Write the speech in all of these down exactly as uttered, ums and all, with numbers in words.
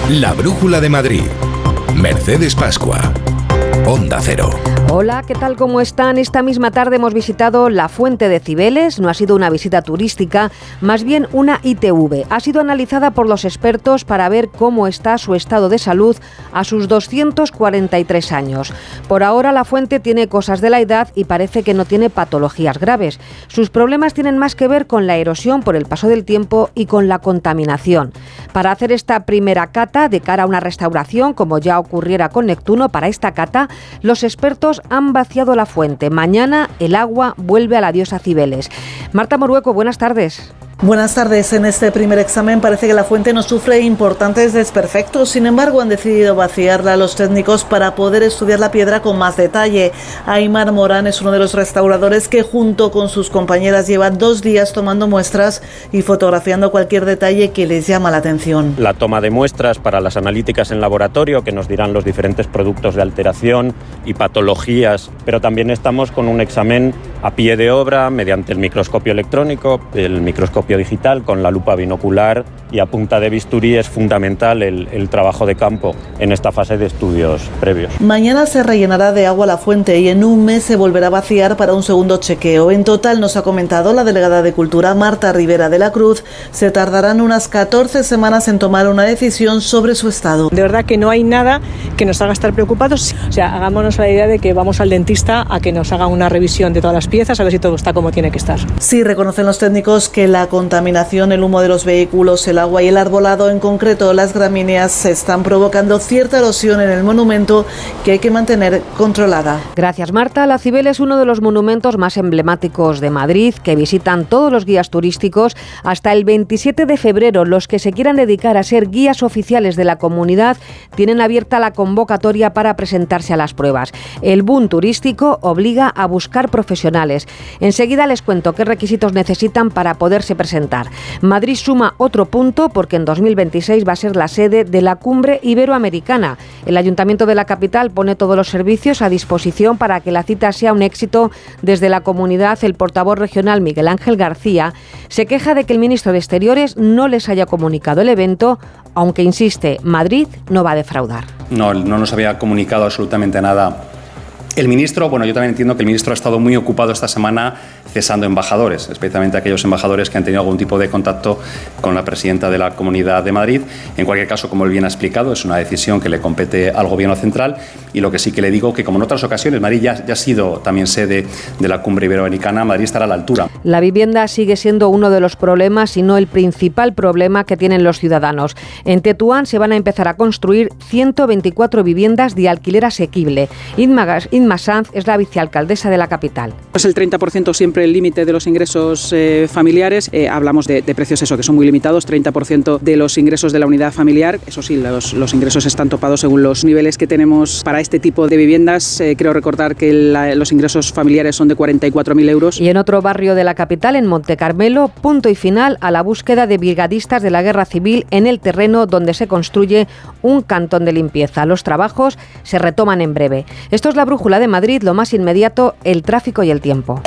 La Brújula de Madrid. Mercedes Pascua. Onda Cero. Hola, ¿qué tal? ¿Cómo están? Esta misma tarde hemos visitado la Fuente de Cibeles. No ha sido una visita turística, más bien una I T V. Ha sido analizada por los expertos para ver cómo está su estado de salud a sus doscientos cuarenta y tres años. Por ahora la fuente tiene cosas de la edad y parece que no tiene patologías graves. Sus problemas tienen más que ver con la erosión por el paso del tiempo y con la contaminación. Para hacer esta primera cata de cara a una restauración, como ya ocurriera con Neptuno, para esta cata los expertos han vaciado la fuente. Mañana el agua vuelve a la diosa Cibeles. Marta Morueco, buenas tardes. Buenas tardes. En este primer examen parece que la fuente no sufre importantes desperfectos. Sin embargo, han decidido vaciarla los técnicos para poder estudiar la piedra con más detalle. Aymar Morán es uno de los restauradores que junto con sus compañeras lleva dos días tomando muestras y fotografiando cualquier detalle que les llama la atención. La toma de muestras para las analíticas en laboratorio que nos dirán los diferentes productos de alteración y patologías, pero también estamos con un examen a pie de obra mediante el microscopio electrónico, el microscopio digital con la lupa binocular, y a punta de bisturí es fundamental el, el trabajo de campo en esta fase de estudios previos. Mañana se rellenará de agua la fuente y en un mes se volverá a vaciar para un segundo chequeo. En total, nos ha comentado la delegada de Cultura, Marta Rivera de la Cruz, se tardarán unas catorce semanas en tomar una decisión sobre su estado. De verdad que no hay nada que nos haga estar preocupados. O sea, hagámonos la idea de que vamos al dentista a que nos haga una revisión de todas las piezas, a ver si todo está como tiene que estar. Sí, reconocen los técnicos que la contaminación, el humo de los vehículos, el agua y el arbolado, en concreto las gramíneas, están provocando cierta erosión en el monumento que hay que mantener controlada. Gracias, Marta. La Cibeles es uno de los monumentos más emblemáticos de Madrid que visitan todos los guías turísticos hasta el veintisiete de febrero. Los que se quieran dedicar a ser guías oficiales de la comunidad tienen abierta la convocatoria para presentarse a las pruebas. El boom turístico obliga a buscar profesionales. Enseguida les cuento qué requisitos necesitan para poderse presentar. Madrid suma otro punto porque en dos mil veintiséis va a ser la sede de la Cumbre Iberoamericana. El Ayuntamiento de la capital pone todos los servicios a disposición para que la cita sea un éxito. Desde la comunidad, el portavoz regional Miguel Ángel García se queja de que el ministro de Exteriores no les haya comunicado el evento, aunque insiste, Madrid no va a defraudar. No, no nos había comunicado absolutamente nada el ministro. Bueno, yo también entiendo que el ministro ha estado muy ocupado esta semana cesando embajadores, especialmente aquellos embajadores que han tenido algún tipo de contacto con la presidenta de la Comunidad de Madrid. En cualquier caso, como él bien ha explicado, es una decisión que le compete al Gobierno central, y lo que sí que le digo que, como en otras ocasiones, Madrid ya, ya ha sido también sede de la Cumbre Iberoamericana, Madrid estará a la altura. La vivienda sigue siendo uno de los problemas, si no el principal problema que tienen los ciudadanos. En Tetuán se van a empezar a construir ciento veinticuatro viviendas de alquiler asequible. Inma, Inma Sanz es la vicealcaldesa de la capital. Es el treinta por ciento siempre el límite de los ingresos eh, familiares. Eh, hablamos de, de precios eso que son muy limitados, treinta por ciento de los ingresos de la unidad familiar. Eso sí, los, los ingresos están topados según los niveles que tenemos para este tipo de viviendas. Eh, creo recordar que la, los ingresos familiares son de cuarenta y cuatro mil euros. Y en otro barrio de la capital, en Montecarmelo, punto y final a la búsqueda de brigadistas de la Guerra Civil en el terreno donde se construye un cantón de limpieza. Los trabajos se retoman en breve. Esto es la Brújula de Madrid, lo más inmediato, el tráfico y el tiempo.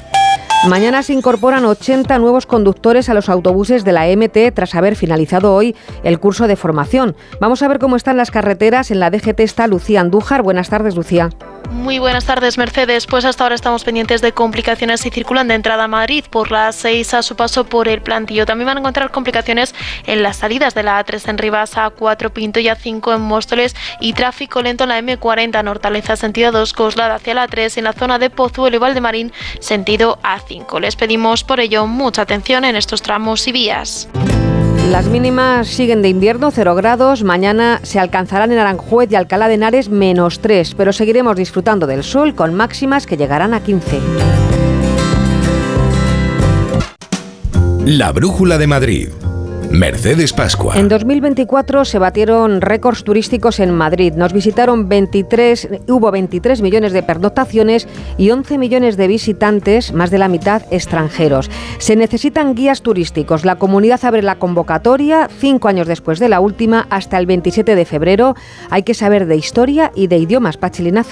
Mañana se incorporan ochenta nuevos conductores a los autobuses de la M T tras haber finalizado hoy el curso de formación. Vamos a ver cómo están las carreteras. En la D G T está Lucía Andújar. Buenas tardes, Lucía. Muy buenas tardes, Mercedes. Pues hasta ahora estamos pendientes de complicaciones si circulan de entrada a Madrid por la A seis a su paso por el Plantío. También van a encontrar complicaciones en las salidas de la A tres en Rivas, A cuatro Pinto y A cinco en Móstoles, y tráfico lento en la M cuarenta en Hortaleza sentido dos, Coslada hacia la A tres, y en la zona de Pozuelo y Valdemarín sentido A cinco. Les pedimos por ello mucha atención en estos tramos y vías. Las mínimas siguen de invierno, cero grados. Mañana se alcanzarán en Aranjuez y Alcalá de Henares menos tres, pero seguiremos disfrutando del sol con máximas que llegarán a quince. La Brújula de Madrid. Mercedes Pascua. En dos mil veinticuatro se batieron récords turísticos en Madrid. Nos visitaron veintitrés, hubo veintitrés millones de pernoctaciones y once millones de visitantes, más de la mitad extranjeros. Se necesitan guías turísticos. La comunidad abre la convocatoria cinco años después de la última, hasta el veintisiete de febrero. Hay que saber de historia y de idiomas, Pachi Linaza.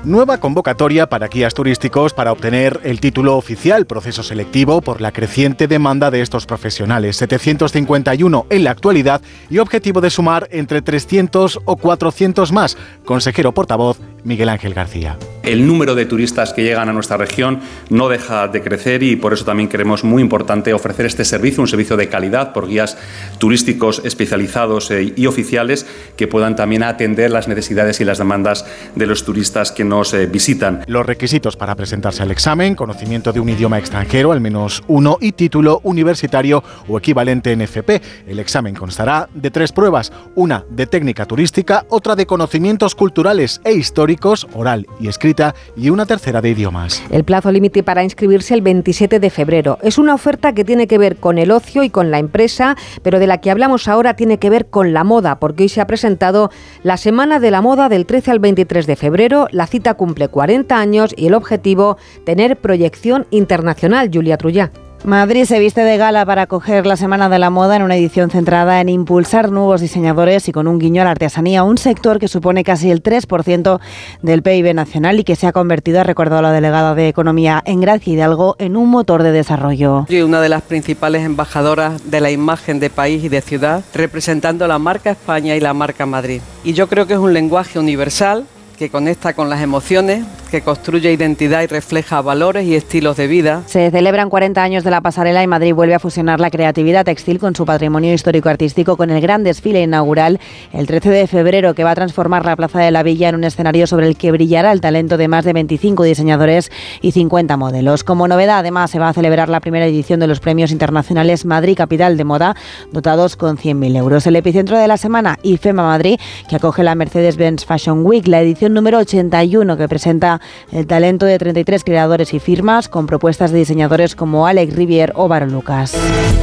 Nueva convocatoria para guías turísticos para obtener el título oficial, proceso selectivo por la creciente demanda de estos profesionales. setecientos cincuenta y uno en la actualidad y objetivo de sumar entre trescientos o cuatrocientos más. Consejero portavoz Miguel Ángel García. El número de turistas que llegan a nuestra región no deja de crecer y por eso también creemos muy importante ofrecer este servicio, un servicio de calidad por guías turísticos especializados y oficiales que puedan también atender las necesidades y las demandas de los turistas que nos eh, visitan. Los requisitos para presentarse al examen: conocimiento de un idioma extranjero, al menos uno, y título universitario o equivalente en F P. El examen constará de tres pruebas, una de técnica turística, otra de conocimientos culturales e históricos, oral y escrita, y una tercera de idiomas. El plazo límite para inscribirse el veintisiete de febrero. Es una oferta que tiene que ver con el ocio y con la empresa, pero de la que hablamos ahora tiene que ver con la moda, porque hoy se ha presentado la Semana de la Moda del trece al veintitrés de febrero. La cita cumple cuarenta años y el objetivo, tener proyección internacional. Julia Trullá. Madrid se viste de gala para acoger la Semana de la Moda en una edición centrada en impulsar nuevos diseñadores y con un guiño a la artesanía, un sector que supone casi el tres por ciento del P I B nacional y que se ha convertido, ha recordado la delegada de Economía en Gracia Hidalgo, en un motor de desarrollo. Soy una de las principales embajadoras de la imagen de país y de ciudad, representando la marca España y la marca Madrid. Y yo creo que es un lenguaje universal que conecta con las emociones, que construye identidad y refleja valores y estilos de vida. Se celebran cuarenta años de la pasarela y Madrid vuelve a fusionar la creatividad textil con su patrimonio histórico-artístico con el gran desfile inaugural el trece de febrero, que va a transformar la Plaza de la Villa en un escenario sobre el que brillará el talento de más de veinticinco diseñadores y cincuenta modelos. Como novedad, además, se va a celebrar la primera edición de los premios internacionales Madrid Capital de Moda, dotados con cien mil euros. El epicentro de la semana, IFEMA Madrid, que acoge la Mercedes-Benz Fashion Week, la edición número ochenta y uno, que presenta el talento de treinta y tres creadores y firmas con propuestas de diseñadores como Alex Rivier o Varo Lucas.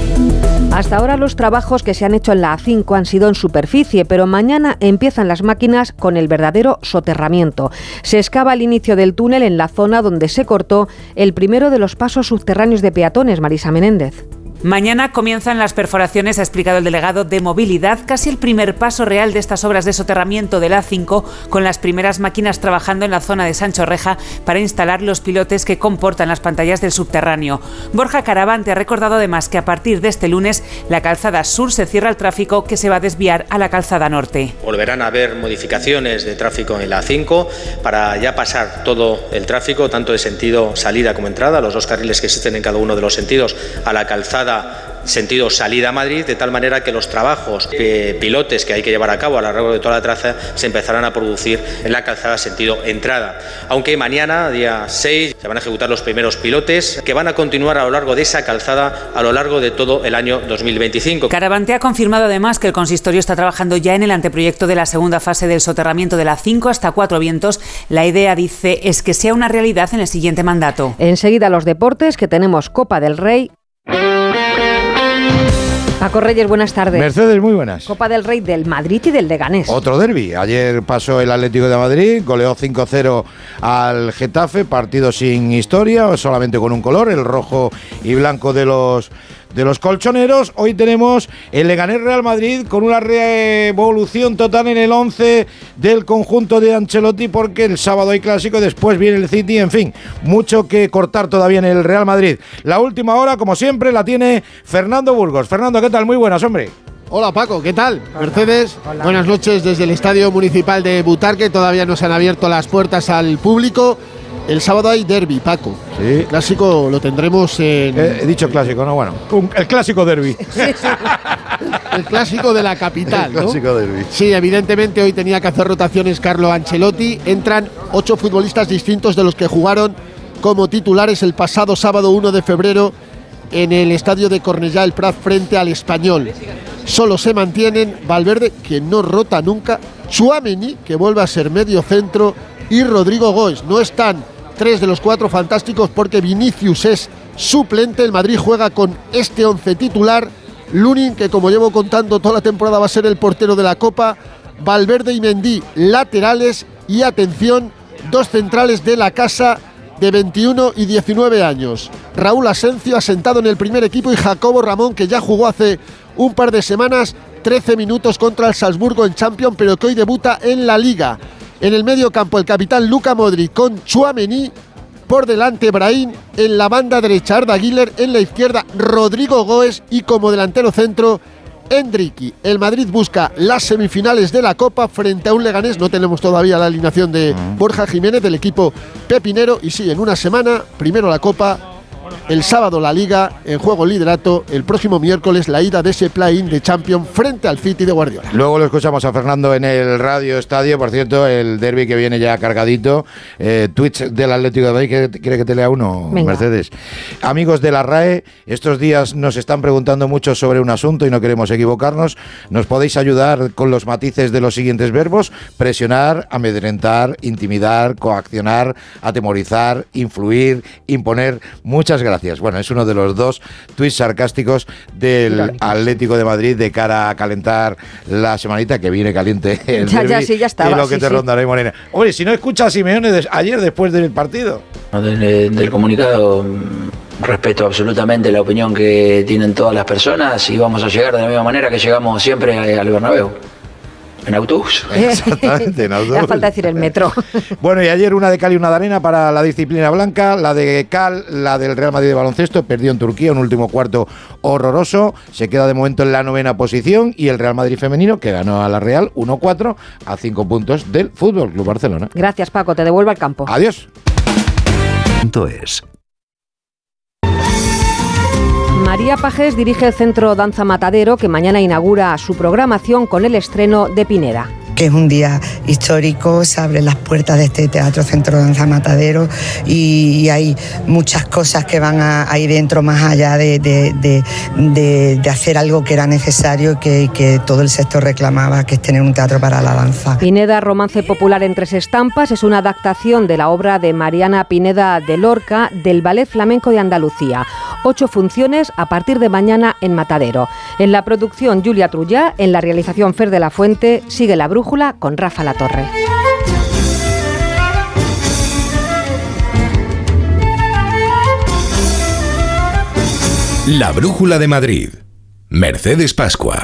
Hasta ahora los trabajos que se han hecho en la A cinco han sido en superficie, pero mañana empiezan las máquinas con el verdadero soterramiento. Se excava el inicio del túnel en la zona donde se cortó el primero de los pasos subterráneos de peatones. Marisa Menéndez. Mañana comienzan las perforaciones, ha explicado el delegado de Movilidad, casi el primer paso real de estas obras de soterramiento de la A cinco, con las primeras máquinas trabajando en la zona de Sancho Reja para instalar los pilotes que comportan las pantallas del subterráneo. Borja Caravante ha recordado además que a partir de este lunes la calzada sur se cierra al tráfico, que se va a desviar a la calzada norte. Volverán a haber modificaciones de tráfico en la A cinco para ya pasar todo el tráfico, tanto de sentido salida como entrada, los dos carriles que existen en cada uno de los sentidos, a la calzada sentido salida a Madrid, de tal manera que los trabajos eh, pilotes que hay que llevar a cabo a lo largo de toda la traza se empezarán a producir en la calzada sentido entrada. Aunque mañana, día seis, se van a ejecutar los primeros pilotes que van a continuar a lo largo de esa calzada a lo largo de todo el año dos mil veinticinco. Caravante ha confirmado además que el consistorio está trabajando ya en el anteproyecto de la segunda fase del soterramiento de la A cinco hasta Cuatro Vientos. La idea, dice, es que sea una realidad en el siguiente mandato. Enseguida los deportes, que tenemos Copa del Rey. Paco Reyes, buenas tardes. Mercedes, muy buenas. Copa del Rey del Madrid y del Leganés. Otro derbi. Ayer pasó el Atlético de Madrid, goleó cinco cero al Getafe, partido sin historia, solamente con un color, el rojo y blanco de los de los colchoneros. Hoy tenemos el Leganés Real Madrid con una revolución total en el once del conjunto de Ancelotti, porque el sábado hay clásico, después viene el City, en fin, mucho que cortar todavía en el Real Madrid. La última hora, como siempre, la tiene Fernando Burgos. Fernando, ¿qué tal? Muy buenas, hombre. Hola Paco, ¿qué tal? Hola. Mercedes, Hola. Buenas noches desde el Estadio Municipal de Butarque. Todavía no se han abierto las puertas al público. El sábado hay derbi, Paco. Sí. El clásico lo tendremos en... He, he dicho clásico, ¿no? Bueno, un, el clásico derbi. Sí, sí. El clásico de la capital, ¿no? El clásico derbi. Sí, evidentemente hoy tenía que hacer rotaciones Carlo Ancelotti. Entran ocho futbolistas distintos de los que jugaron como titulares el pasado sábado uno de febrero en el estadio de Cornellà el Prat frente al Español. Solo se mantienen Valverde, que no rota nunca, Tchouaméni, que vuelve a ser medio centro, y Rodrigo Goes. No están tres de los cuatro fantásticos porque Vinicius es suplente. El Madrid juega con este once titular: Lunin, que como llevo contando toda la temporada va a ser el portero de la Copa, Valverde y Mendy laterales, y atención, dos centrales de la casa de veintiuno y diecinueve años. Raúl Asencio, asentado en el primer equipo, y Jacobo Ramón, que ya jugó hace un par de semanas trece minutos contra el Salzburgo en Champions, pero que hoy debuta en la Liga. En el medio campo, el capitán Luka Modric con Tchouaméni. Por delante, Brahim. En la banda derecha, Arda Güler. En la izquierda, Rodrigo Goes. Y como delantero centro, Endricky. El Madrid busca las semifinales de la Copa frente a un Leganés. No tenemos todavía la alineación de Borja Jiménez del equipo pepinero. Y sí, en una semana, primero la Copa, el sábado la Liga, en juego liderato, el próximo miércoles la ida de ese play-in de Champions frente al City de Guardiola. Luego lo escuchamos a Fernando en el Radio Estadio, por cierto, el derbi que viene ya cargadito. Eh, tweets del Atlético de Madrid, ¿quiere que te lea uno, Venga. Mercedes? Amigos de la RAE, estos días nos están preguntando mucho sobre un asunto y no queremos equivocarnos. ¿Nos podéis ayudar con los matices de los siguientes verbos? Presionar, amedrentar, intimidar, coaccionar, atemorizar, influir, imponer. Muchas gracias. Bueno, es uno de los dos tuits sarcásticos del Atlético de Madrid de cara a calentar la semanita que viene caliente el ya, ya, sí, ya estaba, y lo que sí, te sí. rondará, Morena. Oye, si no escuchas a Simeone de, ayer después del partido. Del, del comunicado, respeto absolutamente la opinión que tienen todas las personas y vamos a llegar de la misma manera que llegamos siempre al Bernabéu. En autobús. Exactamente, en autobús. Ya falta decir el metro. Bueno, y ayer una de cal y una de arena para la disciplina blanca. La de cal, la del Real Madrid de baloncesto, perdió en Turquía un último cuarto horroroso. Se queda de momento en la novena posición. Y el Real Madrid femenino, que ganó a la Real uno cuatro a cinco puntos del Fútbol Club Barcelona. Gracias, Paco. Te devuelvo al campo. Adiós. Es. María Pajés dirige el Centro Danza Matadero, que mañana inaugura su programación con el estreno de Pineda. Que es un día histórico, se abren las puertas de este Teatro Centro Danza Matadero y hay muchas cosas que van a, a ir dentro más allá de, de, de, de, de hacer algo que era necesario y que, que todo el sector reclamaba, que es tener un teatro para la danza. Pineda, romance popular en tres estampas, es una adaptación de la obra de Mariana Pineda de Lorca del Ballet Flamenco de Andalucía. Ocho funciones a partir de mañana en Matadero. En la producción Julia Trullá, en la realización Fer de la Fuente, sigue La Brújula con Rafa Latorre. La Brújula de Madrid. Mercedes Pascua.